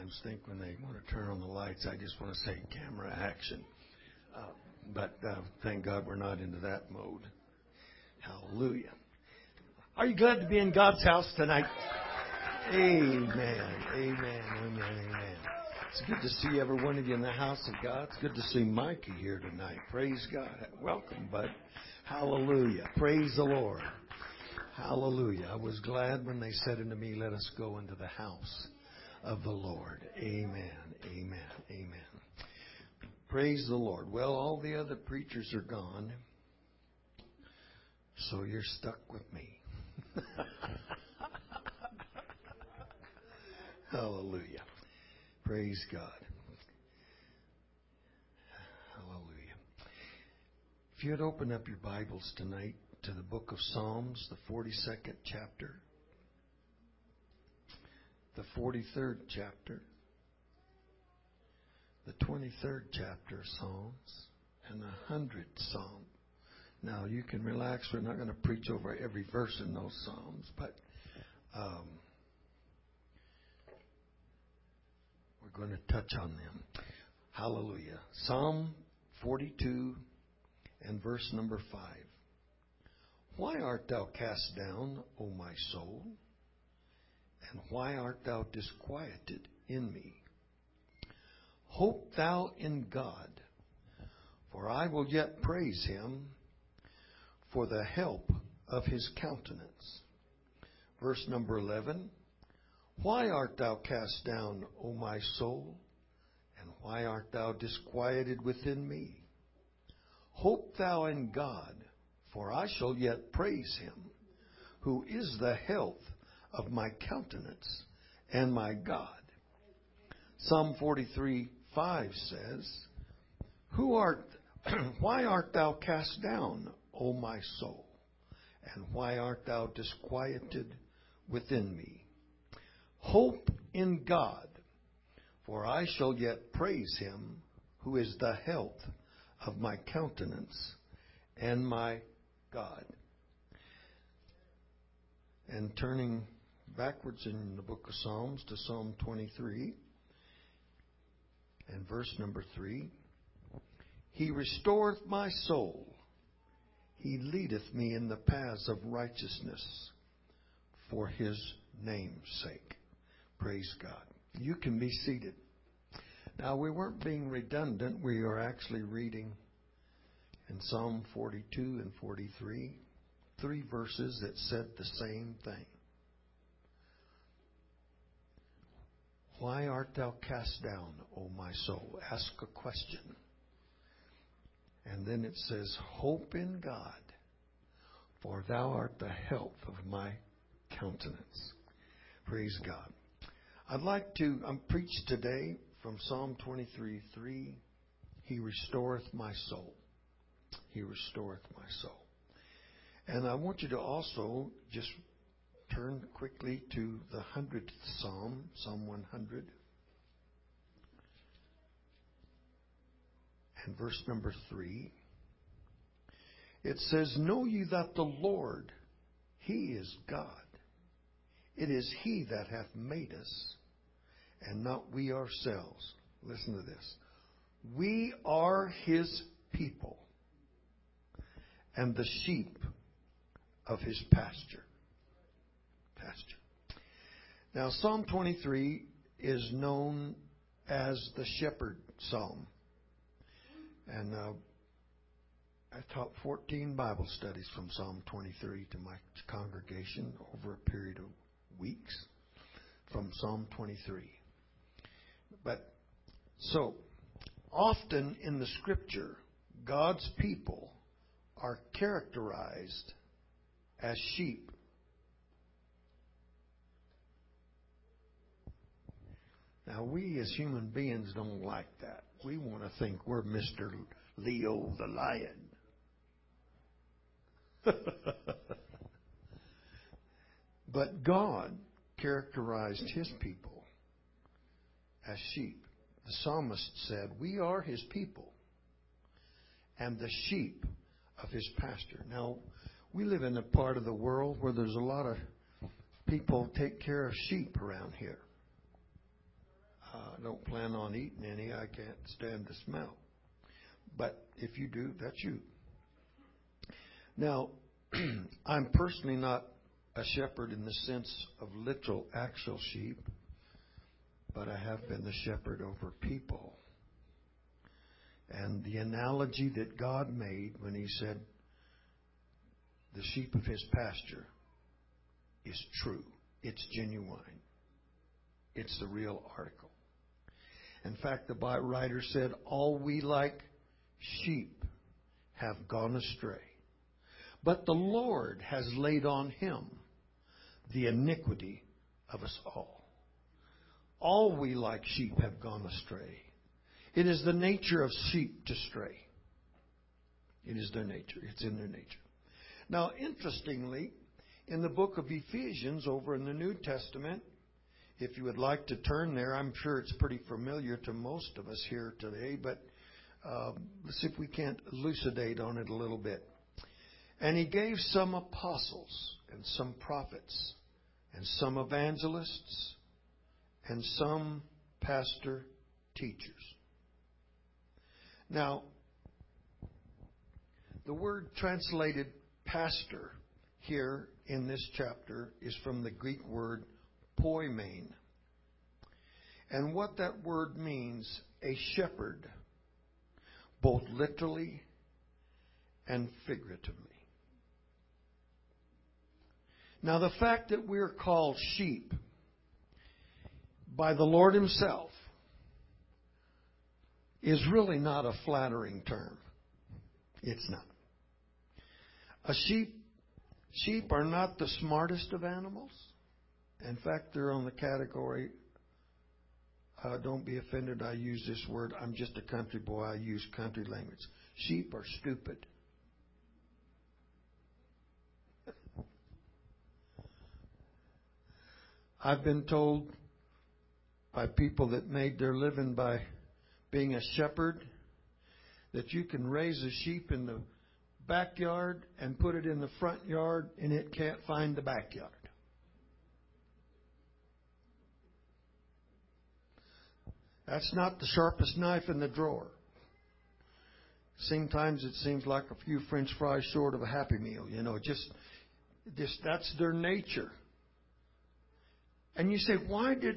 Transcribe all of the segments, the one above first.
sometimes think when they want to turn on the lights, I just want to say camera action. But thank God we're not into that mode. Hallelujah. Are you glad to be in God's house tonight? Amen. Amen. Amen. Amen. It's good to see every one of you in the house of God. It's good to see Mikey here tonight. Praise God. Welcome, bud. Hallelujah. Praise the Lord. Hallelujah. I was glad when they said unto me, let us go into the house of the Lord. Amen. Amen. Amen. Praise the Lord. Well, all the other preachers are gone, so you're stuck with me. Hallelujah. Praise God. Hallelujah. If you'd open up your Bibles tonight to the book of Psalms, the 42nd chapter, the 43rd chapter, the 23rd chapter of Psalms, and the 100th Psalm. Now, you can relax. We're not going to preach over every verse in those Psalms, but we're going to touch on them. Hallelujah. Psalm 42 and verse number 5. Why art thou cast down, O my soul? And why art thou disquieted in me? Hope thou in God, for I will yet praise him for the help of his countenance. Verse number 11. Why art thou cast down, O my soul? And why art thou disquieted within me? Hope thou in God, for I shall yet praise him, who is the health of my countenance and my God. Psalm 43:5 says, why art thou cast down, O my soul? And why art thou disquieted within me? Hope in God, for I shall yet praise him, who is the health of my countenance and my God. And turning backwards in the book of Psalms to Psalm 23 and verse number 3. He restoreth my soul. He leadeth me in the paths of righteousness for his name's sake. Praise God. You can be seated. Now, we weren't being redundant. We are actually reading in Psalm 42 and 43, 3 verses that said the same thing. Why art thou cast down, O my soul? Ask a question. And then it says, hope in God, for thou art the help of my countenance. Praise God. I'd like to preach today from Psalm 23:3. He restoreth my soul. He restoreth my soul. And I want you to also just turn quickly to the 100th Psalm, Psalm 100. And verse number 3. It says, know ye that the Lord, he is God. It is he that hath made us, and not we ourselves. Listen to this. We are his people, and the sheep of his pasture. Now, Psalm 23 is known as the Shepherd Psalm. And I taught 14 Bible studies from Psalm 23 to my congregation over a period of weeks from Psalm 23. But so often in the Scripture, God's people are characterized as sheep. Now, we as human beings don't like that. We want to think we're Mr. Leo the lion. But God characterized his people as sheep. The psalmist said, we are his people and the sheep of his pasture. Now, we live in a part of the world where there's a lot of people take care of sheep around here. don't plan on eating any. I can't stand the smell. But if you do, that's you. Now, I'm personally not a shepherd in the sense of literal, actual sheep, but I have been the shepherd over people. And the analogy that God made when He said, the sheep of His pasture, is true. It's genuine. It's the real article. In fact, the writer said, all we like sheep have gone astray. But the Lord has laid on Him the iniquity of us all. All we like sheep have gone astray. It is the nature of sheep to stray. It is their nature. It's in their nature. Now, interestingly, in the book of Ephesians over in the New Testament, if you would like to turn there, I'm sure it's pretty familiar to most of us here today, but let's see if we can't elucidate on it a little bit. And He gave some apostles and some prophets and some evangelists and some pastor teachers. Now, the word translated pastor here in this chapter is from the Greek word poimen. And what that word means, a shepherd, both literally and figuratively. Now, the fact that we're called sheep by the Lord Himself is really not a flattering term. It's not. Sheep are not the smartest of animals. In fact, they're on the category, don't be offended, I use this word. I'm just a country boy. I use country language. Sheep are stupid. I've been told by people that made their living by being a shepherd that you can raise a sheep in the backyard and put it in the front yard and it can't find the backyard. That's not the sharpest knife in the drawer. Sometimes it seems like a few French fries short of a Happy Meal. You know, just that's their nature. And you say, why did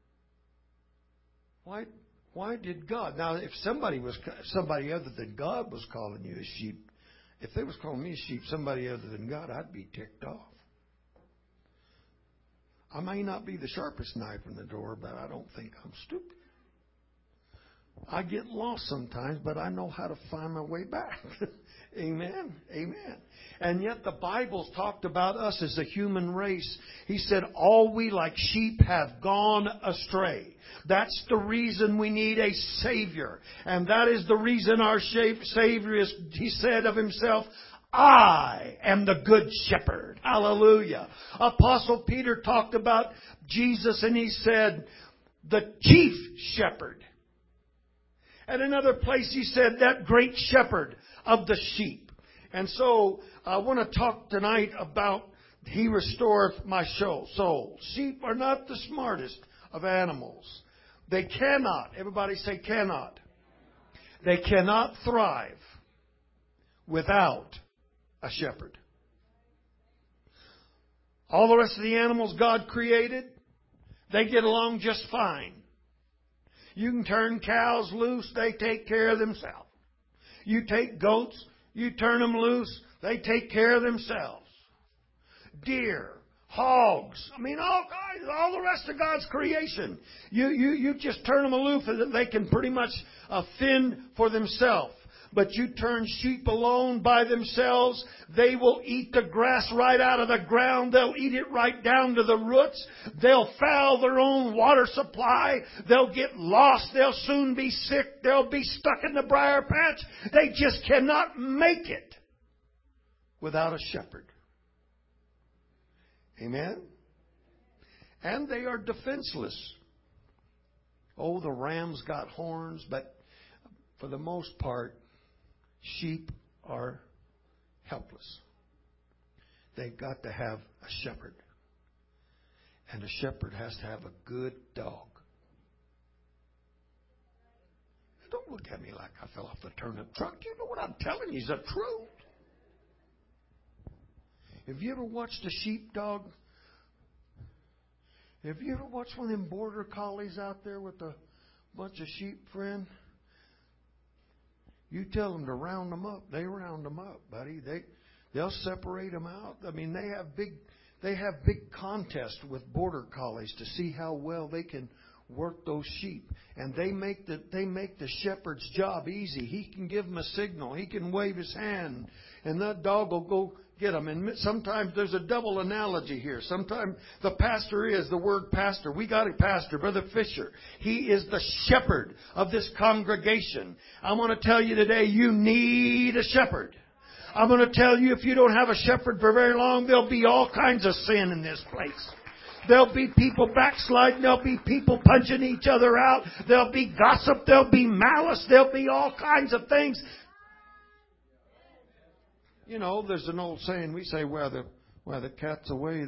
God? Now, if somebody other than God was calling you a sheep, if they was calling me a sheep, somebody other than God, I'd be ticked off. I may not be the sharpest knife in the drawer, but I don't think I'm stupid. I get lost sometimes, but I know how to find my way back. Amen. Amen. And yet the Bible's talked about us as a human race. He said, all we like sheep have gone astray. That's the reason we need a Savior. And that is the reason our Savior is, He said of Himself, I am the good shepherd. Hallelujah. Apostle Peter talked about Jesus and he said, the chief shepherd. At another place he said, that great shepherd of the sheep. And so I want to talk tonight about He restoreth my soul. Sheep are not the smartest of animals. They cannot, everybody say cannot. They cannot thrive without a shepherd. All the rest of the animals God created, they get along just fine. You can turn cows loose, they take care of themselves. You take goats, you turn them loose, they take care of themselves. Deer, hogs, all the rest of God's creation. You just turn them aloof and they can pretty much fend for themselves. But you turn sheep alone by themselves, they will eat the grass right out of the ground. They'll eat it right down to the roots. They'll foul their own water supply. They'll get lost. They'll soon be sick. They'll be stuck in the briar patch. They just cannot make it without a shepherd. Amen? And they are defenseless. Oh, the ram's got horns, but for the most part, sheep are helpless. They've got to have a shepherd. And a shepherd has to have a good dog. at me like I fell off the turnip truck. You know what I'm telling you is the truth. Have you ever watched a sheepdog? Have you ever watched one of them border collies out there with a bunch of sheep, friend? You tell them to round them up, they round them up, buddy. They'll separate them out. I mean, they have big contests with border collies to see how well they can work those sheep, and they make the shepherd's job easy. He can give them a signal. He can wave his hand, and that dog will go get them. And sometimes there's a double analogy here. Sometimes the pastor is the word pastor. We got a pastor, Brother Fisher. He is the shepherd of this congregation. I want to tell you today, you need a shepherd. I'm going to tell you, if you don't have a shepherd for very long, there'll be all kinds of sin in this place. There'll be people backsliding. There'll be people punching each other out. There'll be gossip. There'll be malice. There'll be all kinds of things. You know, there's an old saying. We say, "While the cat's away,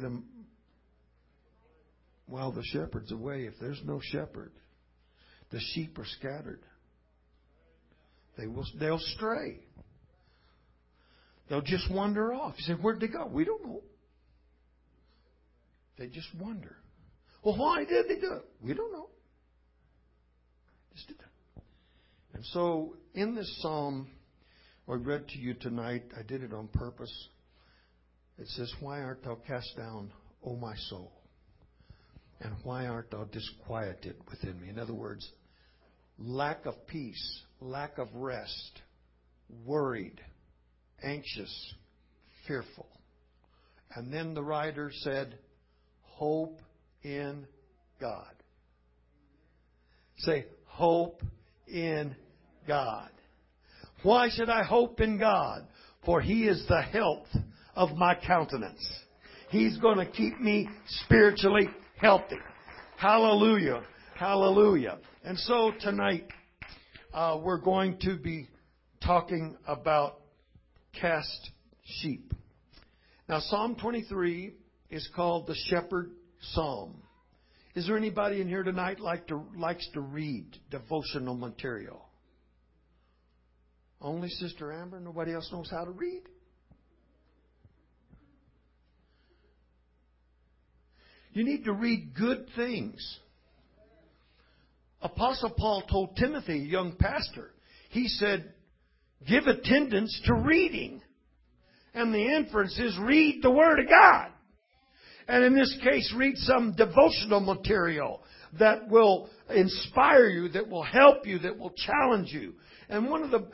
while the shepherd's away." If there's no shepherd, the sheep are scattered. They'll stray. They'll just wander off. You say, "Where'd they go?" We don't know. They just wander. Well, why did they do it? We don't know. Just did that. And so, in this psalm I read to you tonight, I did it on purpose. It says, "Why art thou cast down, O my soul? And why art thou disquieted within me?" In other words, lack of peace, lack of rest, worried, anxious, fearful. And then the writer said, hope in God. Say, hope in God. Why should I hope in God? For He is the health of my countenance. He's going to keep me spiritually healthy. Hallelujah. Hallelujah. And so tonight, we're going to be talking about cast sheep. Now, Psalm 23 is called the Shepherd Psalm. Is there anybody in here tonight likes to read devotional material? Only Sister Amber? Nobody else knows how to read? You need to read good things. Apostle Paul told Timothy, a young pastor, he said, give attendance to reading. And the inference is read the Word of God. And in this case, read some devotional material that will inspire you, that will help you, that will challenge you. And one of the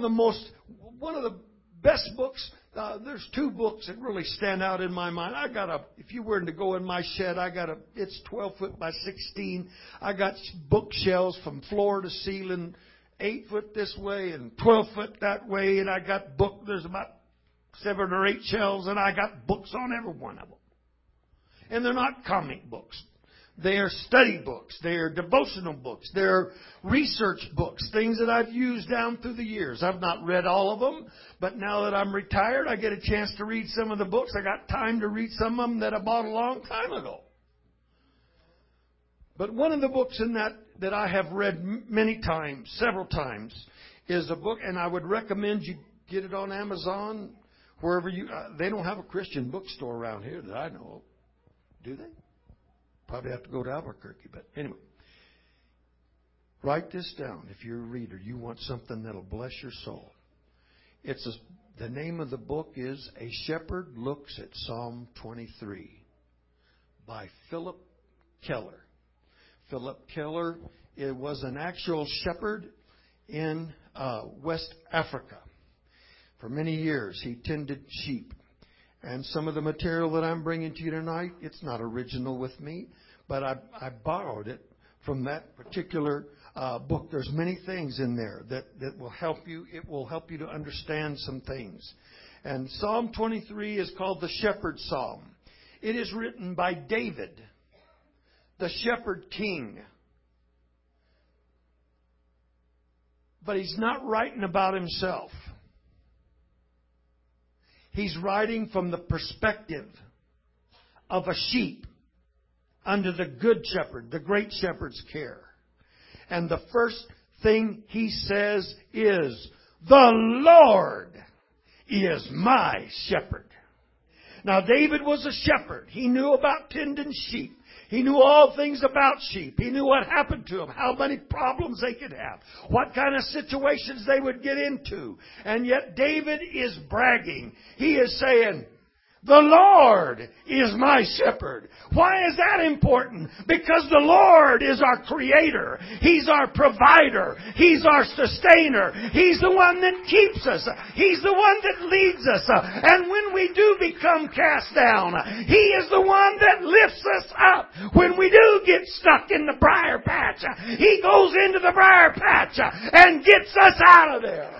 best books, there's two books that really stand out in my mind. If you were to go in my shed, it's 12 foot by 16. I got bookshelves from floor to ceiling, 8 foot this way and 12 foot that way. And I got there's about 7 or 8 shelves, and I got books on every one of them. And they're not comic books. They are study books. They are devotional books. They're research books, things that I've used down through the years. I've not read all of them, but now that I'm retired, I get a chance to read some of the books. I got time to read some of them that I bought a long time ago. But one of the books in that I have read many times, several times, is a book, and I would recommend you get it on Amazon, wherever you... they don't have a Christian bookstore around here that I know of. Do they? Probably have to go to Albuquerque, but anyway. Write this down. If you're a reader, you want something that'll bless your soul. The name of the book is A Shepherd Looks at Psalm 23 by Philip Keller. Philip Keller was an actual shepherd in West Africa. For many years, he tended sheep. And some of the material that I'm bringing to you tonight, it's not original with me, but I borrowed it from that particular book. There's many things in there that will help you. It will help you to understand some things. And Psalm 23 is called the Shepherd Psalm. It is written by David, the shepherd king. But he's not writing about himself. He's writing from the perspective of a sheep under the good shepherd, the great shepherd's care. And the first thing he says is, the Lord is my shepherd. Now David was a shepherd. He knew about tending sheep. He knew all things about sheep. He knew what happened to them, how many problems they could have, what kind of situations they would get into. And yet David is bragging. He is saying, the Lord is my shepherd. Why is that important? Because the Lord is our creator. He's our provider. He's our sustainer. He's the one that keeps us. He's the one that leads us. And when we do become cast down, He is the one that lifts us up. When we do get stuck in the briar patch, He goes into the briar patch and gets us out of there.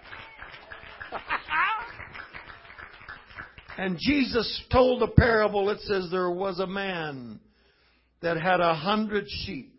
And Jesus told a parable. It says there was a man that had 100 sheep.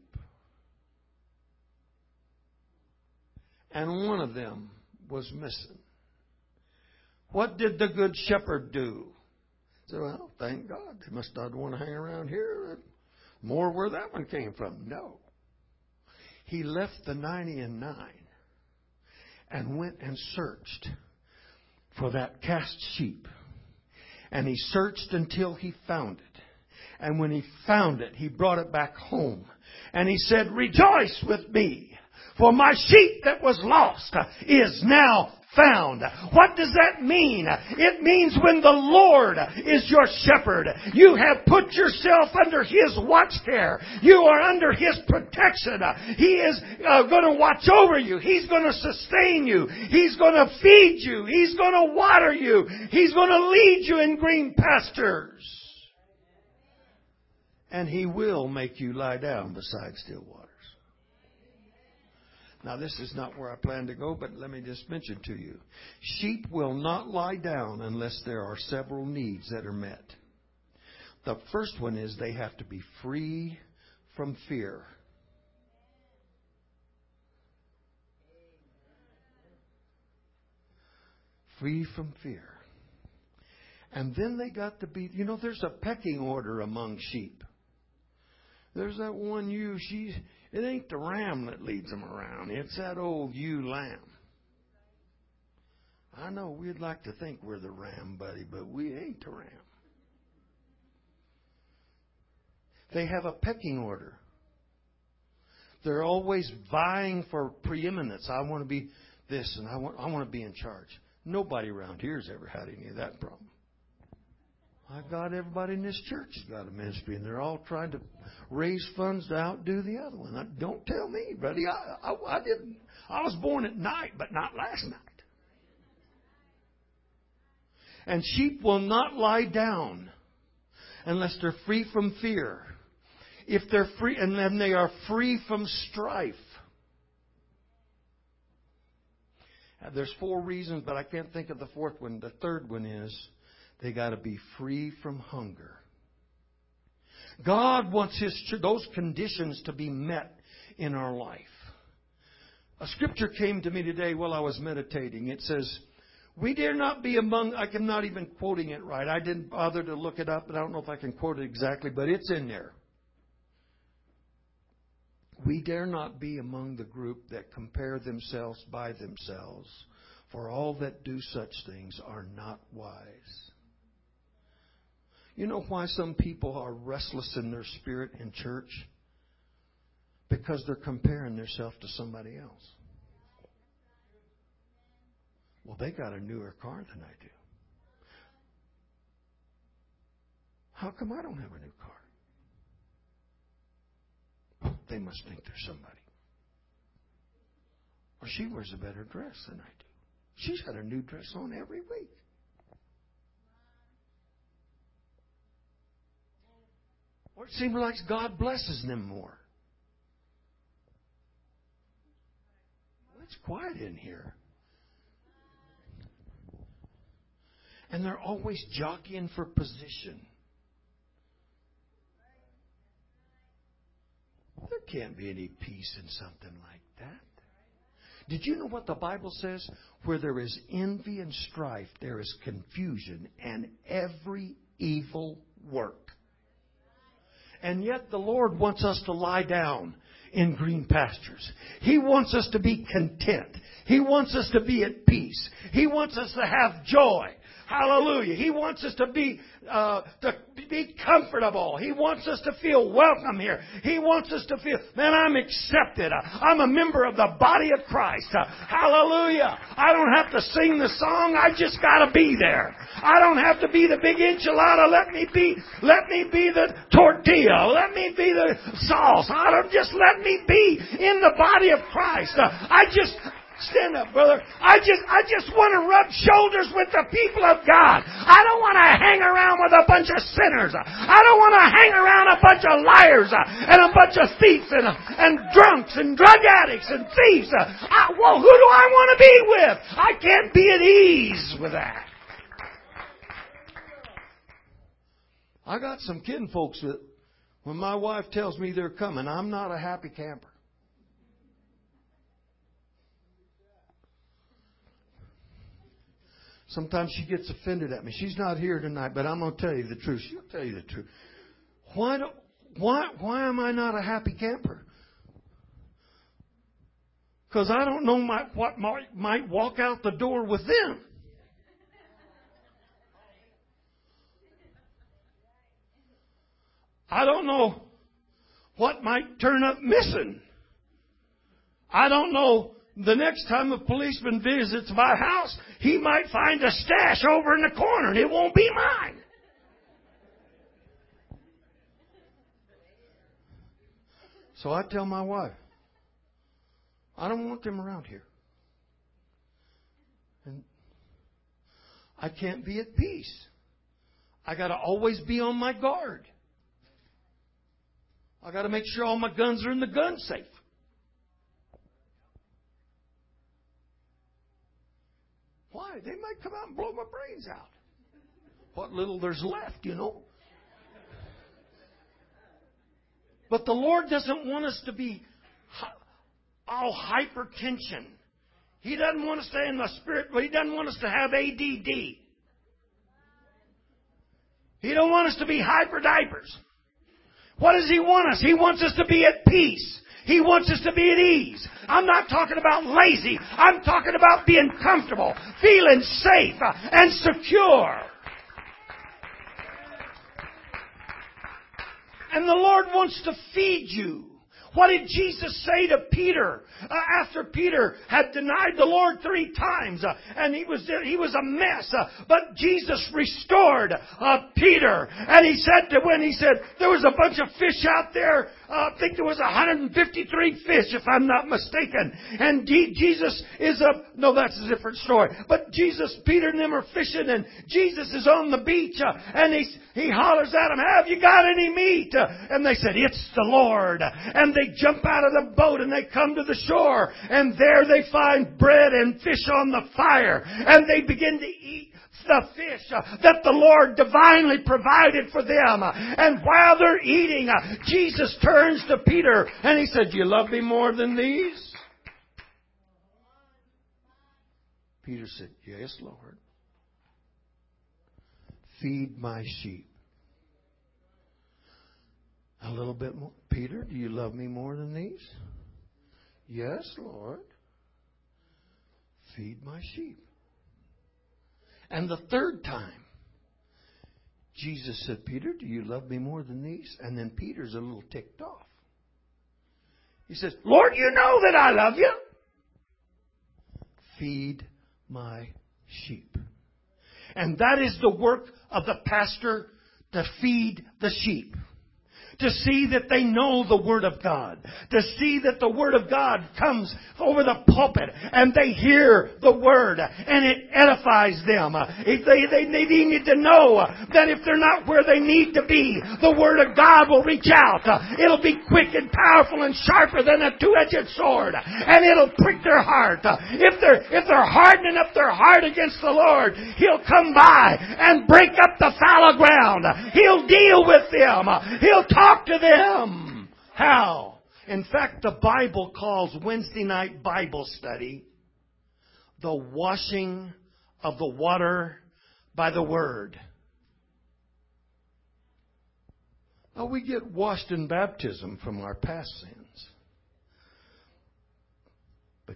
And one of them was missing. What did the good shepherd do? He said, well, thank God. They must not want to hang around here. More where that one came from. No. He left the 99 and went and searched for that cast sheep. And he searched until he found it. And when he found it, he brought it back home. And he said, rejoice with me, for my sheep that was lost is now found. What does that mean? It means when the Lord is your shepherd, you have put yourself under His watch care. You are under His protection. He is going to watch over you. He's going to sustain you. He's going to feed you. He's going to water you. He's going to lead you in green pastures. And He will make you lie down beside still waters. Now, this is not where I plan to go, but let me just mention to you. Sheep will not lie down unless there are several needs that are met. The first one is they have to be free from fear. Free from fear. And then they got to be, there's a pecking order among sheep. There's that one ewe, it ain't the ram that leads them around. It's that old ewe lamb. I know we'd like to think we're the ram, buddy, but we ain't the ram. They have a pecking order. They're always vying for preeminence. I want to be this and I want to be in charge. Nobody around here has ever had any of that problem. Everybody in this church has got a ministry, and they're all trying to raise funds to outdo the other one. Don't tell me, buddy. I didn't. I was born at night, but not last night. And sheep will not lie down unless they're free from fear. If they're free, and then they are free from strife. There's 4 reasons, but I can't think of the 4th one. The 3rd one is they got to be free from hunger. God wants those conditions to be met in our life. A scripture came to me today while I was meditating. It says, we dare not be among, I'm not even quoting it right. I didn't bother to look it up, and I don't know if I can quote it exactly, but it's in there. We dare not be among the group that compare themselves by themselves, for all that do such things are not wise. You know why some people are restless in their spirit in church? Because they're comparing themselves to somebody else. Well, they got a newer car than I do. How come I don't have a new car? Well, they must think they're somebody. Or she wears a better dress than I do. She's got a new dress on every week. Or it seems like God blesses them more. Well, it's quiet in here. And they're always jockeying for position. There can't be any peace in something like that. Did you know what the Bible says? Where there is envy and strife, there is confusion and every evil work. And yet the Lord wants us to lie down in green pastures. He wants us to be content. He wants us to be at peace. He wants us to have joy. Hallelujah. He wants us to be comfortable. He wants us to feel welcome here. He wants us to feel, man, I'm accepted. I'm a member of the body of Christ. Hallelujah. I don't have to sing the song. I just got to be there. I don't have to be the big enchilada. Let me be the tortilla. Let me be the sauce. Just let me be in the body of Christ. Stand up, brother. I just want to rub shoulders with the people of God. I don't want to hang around with a bunch of sinners. I don't want to hang around a bunch of liars and a bunch of thieves and drunks and drug addicts and thieves. Who do I want to be with? I can't be at ease with that. I got some kin folks that when my wife tells me they're coming, I'm not a happy camper. Sometimes she gets offended at me. She's not here tonight, but I'm going to tell you the truth. She'll tell you the truth. Why am I not a happy camper? Because I don't know what might walk out the door with them. I don't know what might turn up missing. I don't know. The next time a policeman visits my house, he might find a stash over in the corner, and it won't be mine. So I tell my wife, I don't want them around here. And I can't be at peace. I got to always be on my guard. I got to make sure all my guns are in the gun safe. Why? They might come out and blow my brains out. What little there's left, you know. But the Lord doesn't want us to be all hypertension. He doesn't want us to stay in the spirit, but He doesn't want us to have ADD. He don't want us to be hyper diapers. What does He want us? He wants us to be at peace. He wants us to be at ease. I'm not talking about lazy. I'm talking about being comfortable, feeling safe and secure. And the Lord wants to feed you. What did Jesus say to Peter after Peter had denied the Lord 3 times and he was a mess? But Jesus restored Peter, and He said there was a bunch of fish out there. I think there was 153 fish, if I'm not mistaken. And Jesus is that's a different story. But Peter and them are fishing, and Jesus is on the beach, and he hollers at them, "Have you got any meat?" And they said, "It's the Lord." And they jump out of the boat and they come to the shore, and there they find bread and fish on the fire, and they begin to eat the fish that the Lord divinely provided for them. And while they're eating, Jesus turns to Peter and He said, "Do you love me more than these?" Peter said, "Yes, Lord. Feed my sheep." A little bit more. "Peter, do you love me more than these?" "Yes, Lord. Feed my sheep." And the third time, Jesus said, "Peter, do you love me more than these?" And then Peter's a little ticked off. He says, "Lord, you know that I love you." Feed my sheep. And that is the work of the pastor, to feed the sheep. To see that they know the Word of God. To see that the Word of God comes over the pulpit and they hear the Word and it edifies them. They need to know that if they're not where they need to be, the Word of God will reach out. It'll be quick and powerful and sharper than a 2-edged sword. And it'll prick their heart. If they're hardening up their heart against the Lord, He'll come by and break up the fallow ground. He'll deal with them. He'll talk to them. How? In fact, the Bible calls Wednesday night Bible study the washing of the water by the Word. Now, we get washed in baptism from our past sins.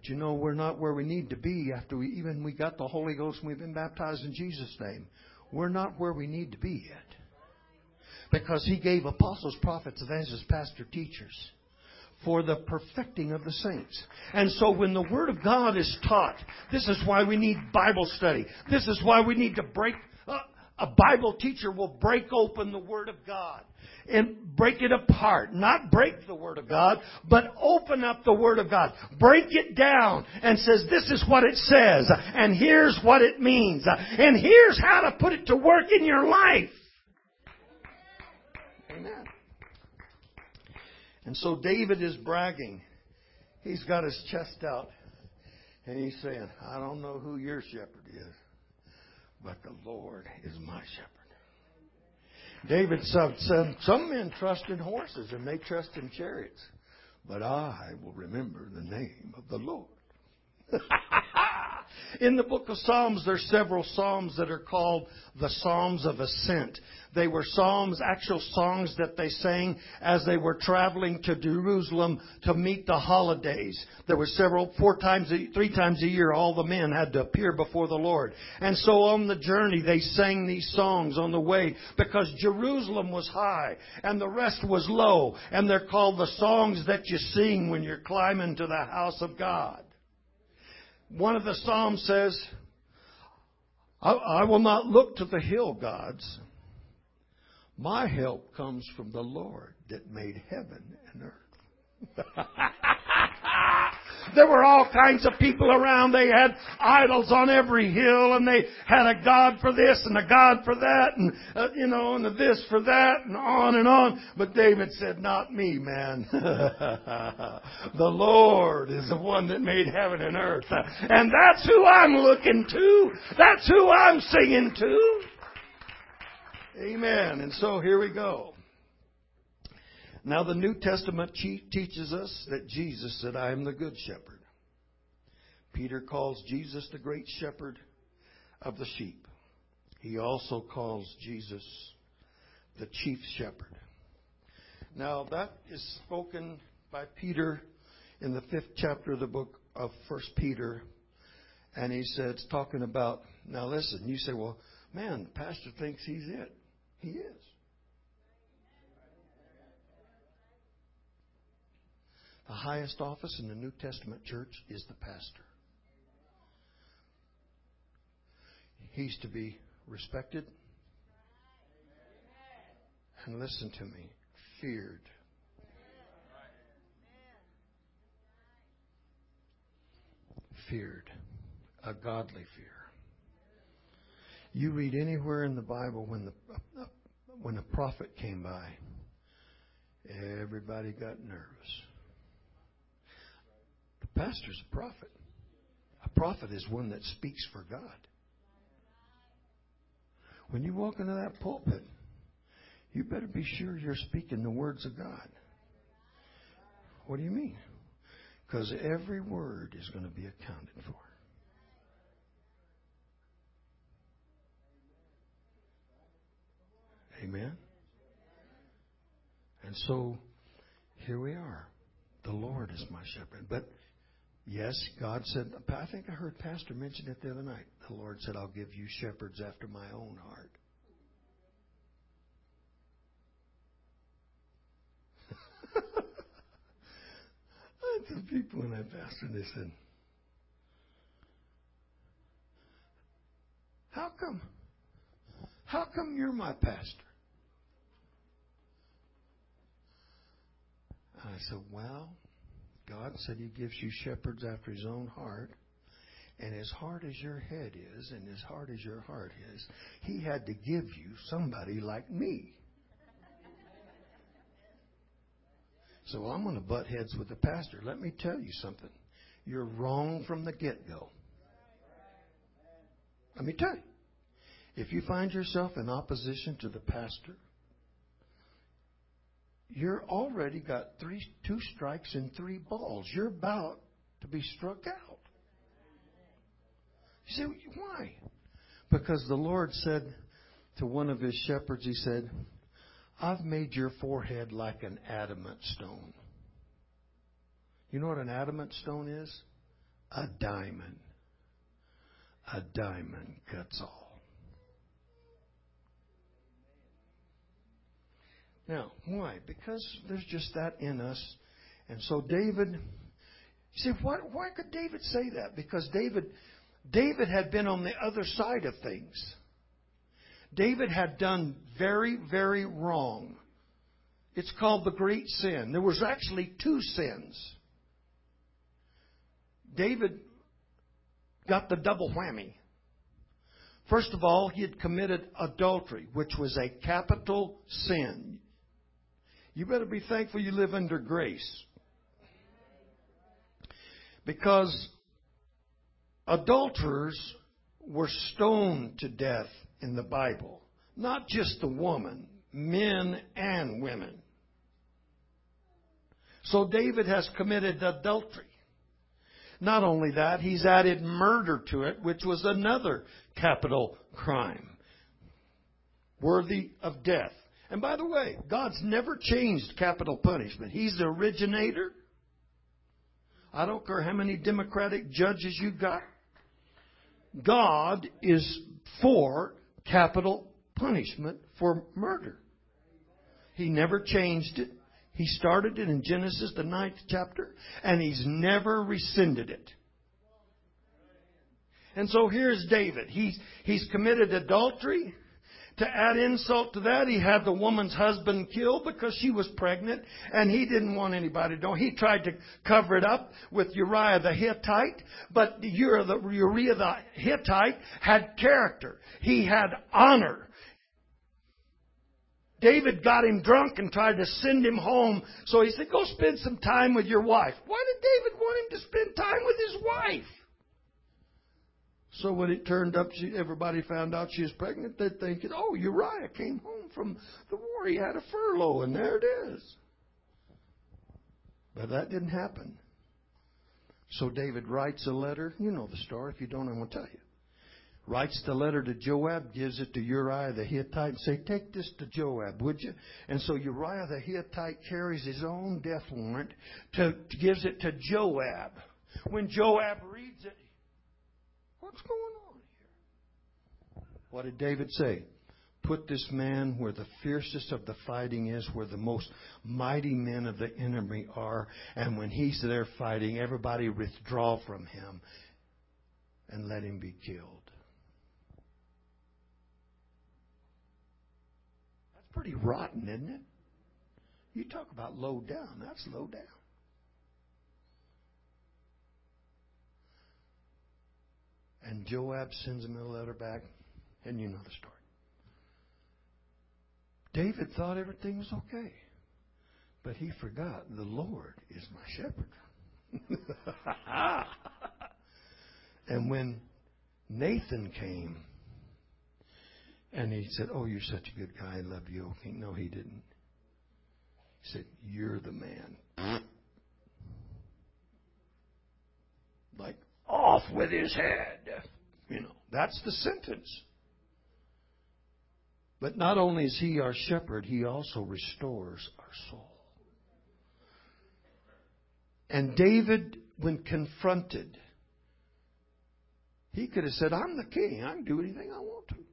But you know, we're not where we need to be after we got the Holy Ghost and we've been baptized in Jesus' name. We're not where we need to be yet. Because He gave apostles, prophets, evangelists, pastors, teachers for the perfecting of the saints. And so when the Word of God is taught, this is why we need Bible study. This is why we need to break. A Bible teacher will break open the Word of God and break it apart. Not break the Word of God, but open up the Word of God. Break it down and says, this is what it says. And here's what it means. And here's how to put it to work in your life. Amen. And so David is bragging. He's got his chest out. And he's saying, I don't know who your shepherd is, but the Lord is my shepherd. David said, some men trust in horses and they trust in chariots, but I will remember the name of the Lord. In the book of Psalms, there's several psalms that are called the Psalms of Ascent. They were psalms, actual songs that they sang as they were traveling to Jerusalem to meet the holidays. There were three times a year, all the men had to appear before the Lord. And so on the journey, they sang these songs on the way because Jerusalem was high and the rest was low. And they're called the songs that you sing when you're climbing to the house of God. One of the psalms says, I will not look to the hill gods. My help comes from the Lord that made heaven and earth. There were all kinds of people around. They had idols on every hill, and they had a god for this and a god for that, and and a this for that, and on and on. But David said, "Not me, man. The Lord is the one that made heaven and earth, and that's who I'm looking to. That's who I'm singing to." Amen. And so here we go. Now the New Testament teaches us that Jesus said, I am the good shepherd. Peter calls Jesus the great shepherd of the sheep. He also calls Jesus the chief shepherd. Now that is spoken by Peter in the 5th chapter of the book of 1 Peter. And he says, talking about, now listen, you say, well, man, the pastor thinks he's it. He is. The highest office in the New Testament church is the pastor. He's to be respected. And listen to me, feared. Feared. A godly fear. You read anywhere in the Bible when a prophet came by, everybody got nervous. The pastor's a prophet. A prophet is one that speaks for God. When you walk into that pulpit, you better be sure you're speaking the words of God. What do you mean? Because every word is going to be accounted for. Amen. And so here we are. The Lord is my shepherd. But yes, God said, I think I heard Pastor mention it the other night. The Lord said, I'll give you shepherds after my own heart. I had some people when I pastored, they said, How come you're my pastor? I said, well, God said He gives you shepherds after His own heart. And as hard as your head is, and as hard as your heart is, He had to give you somebody like me. So I'm going to butt heads with the pastor. Let me tell you something. You're wrong from the get-go. Let me tell you. If you find yourself in opposition to the pastor, you're already got 2 strikes and 3 balls. You're about to be struck out. You say, why? Because the Lord said to one of His shepherds, He said, I've made your forehead like an adamant stone. You know what an adamant stone is? A diamond. A diamond cuts all. Now, why? Because there's just that in us. And so David, you see, why could David say that? Because David had been on the other side of things. David had done very, very wrong. It's called the great sin. There was actually two sins. David got the double whammy. First of all, he had committed adultery, which was a capital sin. You better be thankful you live under grace. Because adulterers were stoned to death in the Bible. Not just the woman, men and women. So David has committed adultery. Not only that, he's added murder to it, which was another capital crime, worthy of death. And by the way, God's never changed capital punishment. He's the originator. I don't care how many Democratic judges you got. God is for capital punishment for murder. He never changed it. He started it in Genesis, the 9th chapter, and He's never rescinded it. And so here's David. He's committed adultery. To add insult to that, he had the woman's husband killed because she was pregnant, and he didn't want anybody to know. He tried to cover it up with Uriah the Hittite, but Uriah the Hittite had character. He had honor. David got him drunk and tried to send him home. So he said, go spend some time with your wife. Why did David want him to spend time with his wife? So when it turned up, everybody found out she was pregnant. They'd think, oh, Uriah came home from the war. He had a furlough, and there it is. But that didn't happen. So David writes a letter. You know the story. If you don't, I won't tell you. Writes the letter to Joab, gives it to Uriah the Hittite, and say, take this to Joab, would you? And so Uriah the Hittite carries his own death warrant, gives it to Joab. When Joab reads it, what's going on here? What did David say? Put this man where the fiercest of the fighting is, where the most mighty men of the enemy are, and when he's there fighting, everybody withdraw from him and let him be killed. Pretty rotten, isn't it? You talk about low down. That's low down. And Joab sends him a letter back, and you know the story. David thought everything was okay, but he forgot the Lord is my shepherd. And when Nathan came, and he said, oh, you're such a good guy. I love you, O King. No, he didn't. He said, you're the man. Like, off with his head. You know, that's the sentence. But not only is he our shepherd, he also restores our soul. And David, when confronted, he could have said, I'm the king. I can do anything I want to.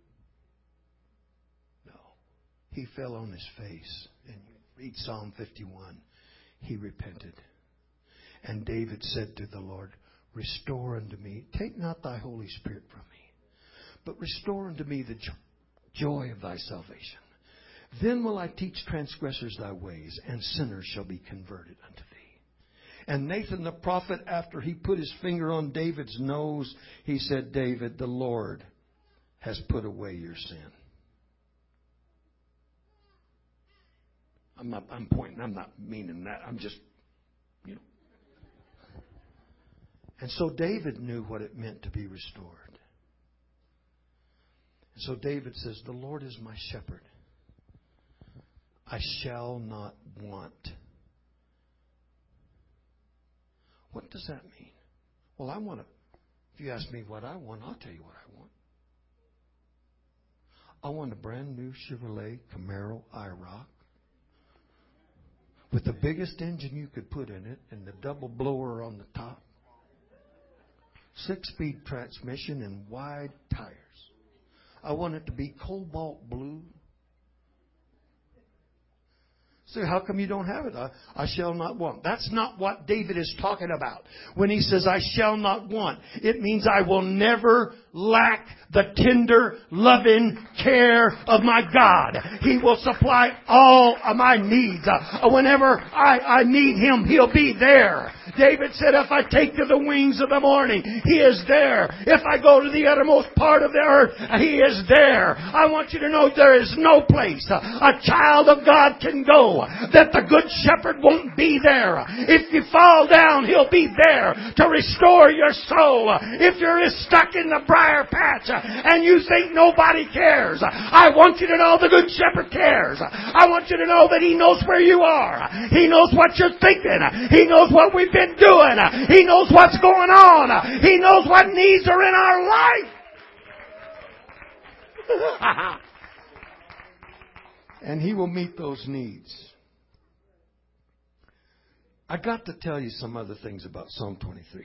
He fell on his face. And you read Psalm 51. He repented. And David said to the Lord, restore unto me. Take not thy Holy Spirit from me, but restore unto me the joy of thy salvation. Then will I teach transgressors thy ways, and sinners shall be converted unto thee. And Nathan the prophet, after he put his finger on David's nose, he said, David, the Lord has put away your sin. I'm pointing. I'm not meaning that. I'm just, you know. And so David knew what it meant to be restored. And so David says, the Lord is my shepherd. I shall not want. What does that mean? Well, if you ask me what I want, I'll tell you what I want. I want a brand new Chevrolet Camaro IROC, with the biggest engine you could put in it and the double blower on the top. 6-speed transmission and wide tires. I want it to be cobalt blue. So how come you don't have it? I shall not want. That's not what David is talking about. When he says, I shall not want, it means I will never lack the tender, loving care of my God. He will supply all of my needs. Whenever I need Him, He'll be there. David said, if I take to the wings of the morning, He is there. If I go to the uttermost part of the earth, He is there. I want you to know there is no place a child of God can go that the Good Shepherd won't be there. If you fall down, He'll be there to restore your soul. If you're stuck in the briar patch and you think nobody cares, I want you to know the Good Shepherd cares. I want you to know that He knows where you are. He knows what you're thinking. He knows what we've been doing. He knows what's going on. He knows what needs are in our life. And He will meet those needs. I got to tell you some other things about Psalm 23.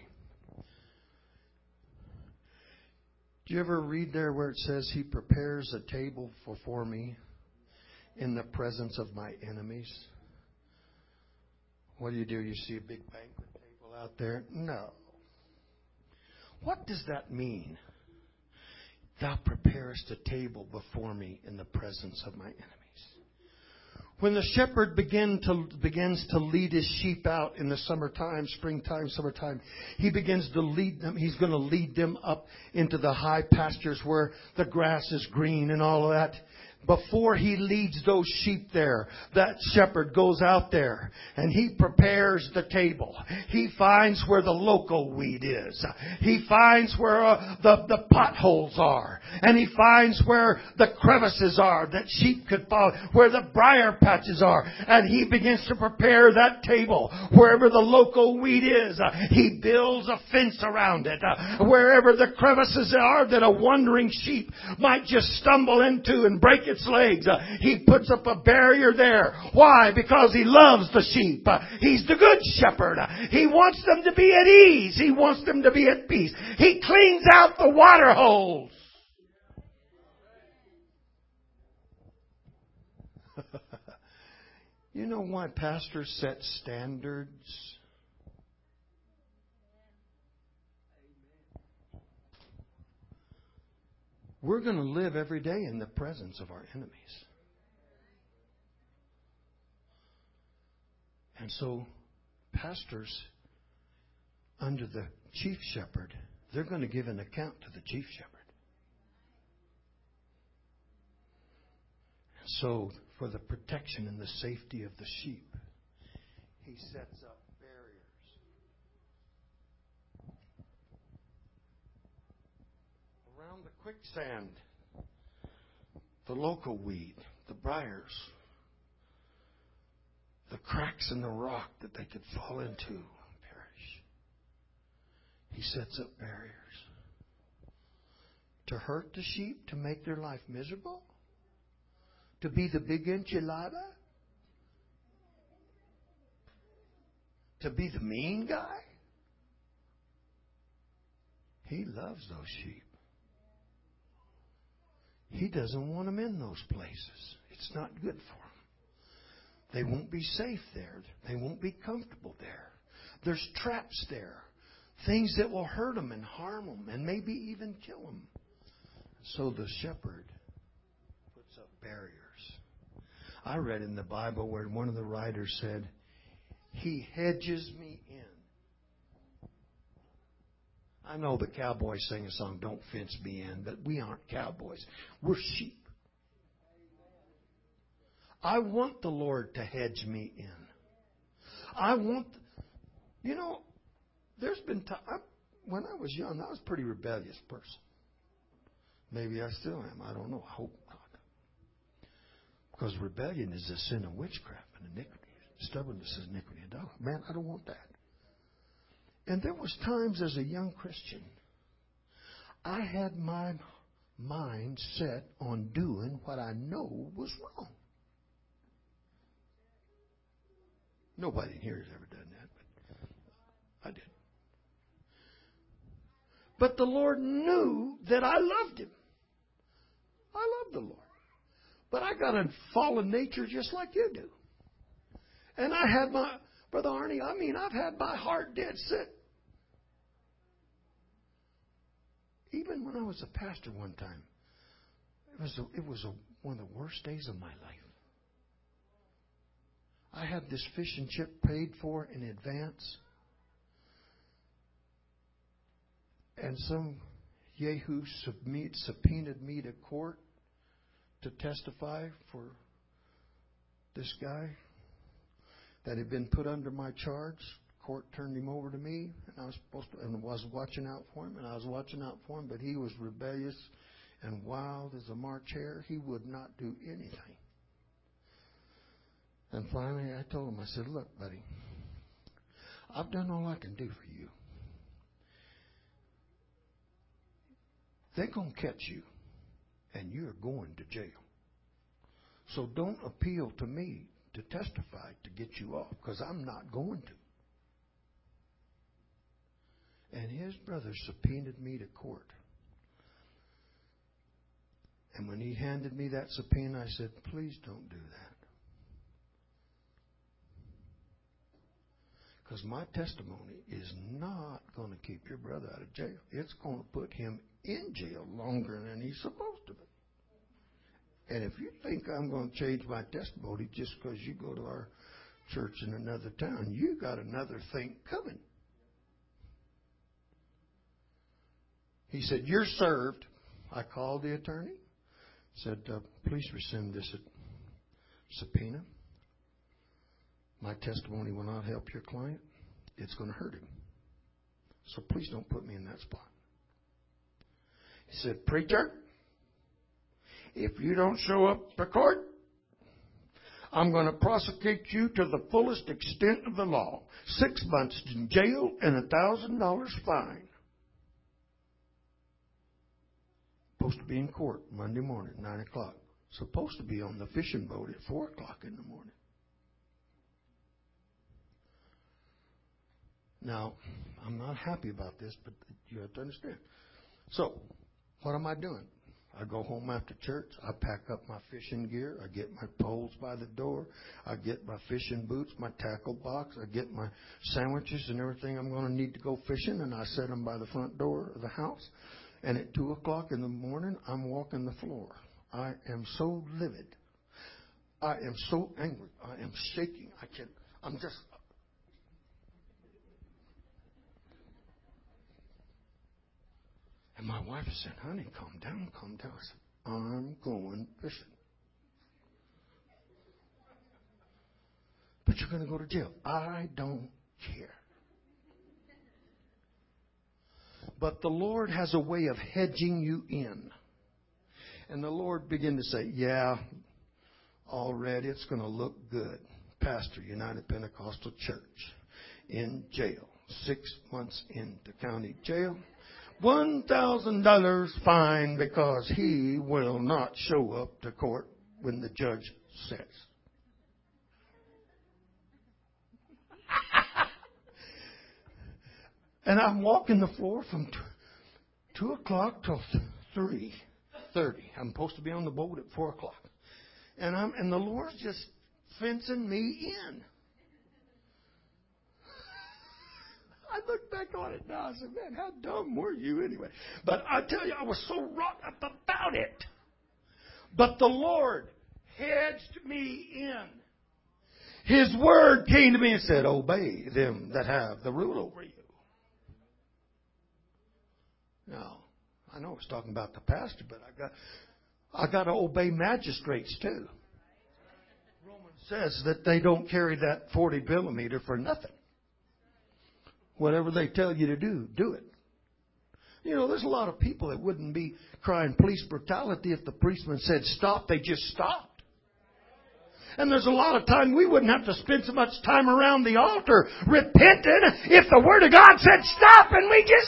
Do you ever read there where it says, He prepares a table before me in the presence of my enemies? What do? You see a big banquet table out there? No. What does that mean? Thou preparest a table before me in the presence of my enemies. When the shepherd begins to lead his sheep out in the summertime, springtime, summertime, he begins to lead them. He's going to lead them up into the high pastures where the grass is green and all of that. Before he leads those sheep there, that shepherd goes out there and he prepares the table. He finds where the local weed is. He finds where the potholes are. And he finds where the crevices are that sheep could fall, where the briar patches are. And he begins to prepare that table. Wherever the local weed is, he builds a fence around it. Wherever the crevices are that a wandering sheep might just stumble into and break its legs, he puts up a barrier there. Why? Because he loves the sheep. He's the good shepherd. He wants them to be at ease. He wants them to be at peace. He cleans out the water holes. You know why pastors set standards? We're going to live every day in the presence of our enemies. And so, pastors, under the chief shepherd, they're going to give an account to the chief shepherd. So, for the protection and the safety of the sheep, he sets up barriers. Around the quicksand, the local weed, the briars, the cracks in the rock that they could fall into and perish. He sets up barriers. To hurt the sheep, to make their life miserable? To be the big enchilada? To be the mean guy? He loves those sheep. He doesn't want them in those places. It's not good for them. They won't be safe there. They won't be comfortable there. There's traps there. Things that will hurt them and harm them and maybe even kill them. So the shepherd puts up barriers. I read in the Bible where one of the writers said, He hedges me in. I know the cowboys sing a song, Don't Fence Me In, but we aren't cowboys. We're sheep. I want the Lord to hedge me in. There's been time, when I was young, I was a pretty rebellious person. Maybe I still am. I don't know. I hope not. Because rebellion is a sin of witchcraft and iniquity. Stubbornness is iniquity. Man, I don't want that. And there was times as a young Christian, I had my mind set on doing what I know was wrong. Nobody in here has ever done that, but I did. But the Lord knew that I loved Him. I love the Lord. But I got a fallen nature just like you do. And I had my, Brother Arnie, I've had my heart dead sick. Even when I was a pastor one time, it was one of the worst days of my life. I had this fish and chip paid for in advance. And some Yahoo subpoenaed me to court to testify for this guy that had been put under my charge. Court turned him over to me, and I was watching out for him, but he was rebellious and wild as a March hare. He would not do anything. And finally, I told him, I said, look, buddy, I've done all I can do for you. They're going to catch you, and you're going to jail. So don't appeal to me to testify to get you off, because I'm not going to. And his brother subpoenaed me to court. And when he handed me that subpoena, I said, please don't do that. Because my testimony is not going to keep your brother out of jail. It's going to put him in jail longer than he's supposed to be. And if you think I'm going to change my testimony just because you go to our church in another town, you got another thing coming. He said, you're served. I called the attorney. Said, please rescind this subpoena. My testimony will not help your client. It's going to hurt him. So please don't put me in that spot. He said, preacher, if you don't show up to court, I'm going to prosecute you to the fullest extent of the law. 6 months in jail and $1,000 fine. Supposed to be in court Monday morning, 9 o'clock. Supposed to be on the fishing boat at 4 o'clock in the morning. Now, I'm not happy about this, but you have to understand. So, what am I doing? I go home after church. I pack up my fishing gear. I get my poles by the door. I get my fishing boots, my tackle box. I get my sandwiches and everything I'm going to need to go fishing, and I set them by the front door of the house. And at 2 o'clock in the morning, I'm walking the floor. I am so livid. I am so angry. I am shaking. I'm just... And my wife said, honey, calm down, calm down. I said, I'm going fishing. But you're going to go to jail. I don't care. But the Lord has a way of hedging you in. And the Lord began to say, yeah, already it's going to look good. Pastor, United Pentecostal Church, in jail. 6 months into county jail. $1,000 fine because he will not show up to court when the judge says. And I'm walking the floor from 2 o'clock till 3:30. I'm supposed to be on the boat at 4 o'clock. And the Lord's just fencing me in. I look back on it now. I said, man, how dumb were you anyway? But I tell you, I was so wrought up about it. But the Lord hedged me in. His word came to me and said, obey them that have the rule over you. Now, I know it's talking about the pastor, but I got to obey magistrates too. Romans says that they don't carry that 40 millimeter for nothing. Whatever they tell you to do, do it. You know, there's a lot of people that wouldn't be crying police brutality if the policeman said stop, they just stopped. And there's a lot of time we wouldn't have to spend so much time around the altar repenting if the Word of God said stop and we just...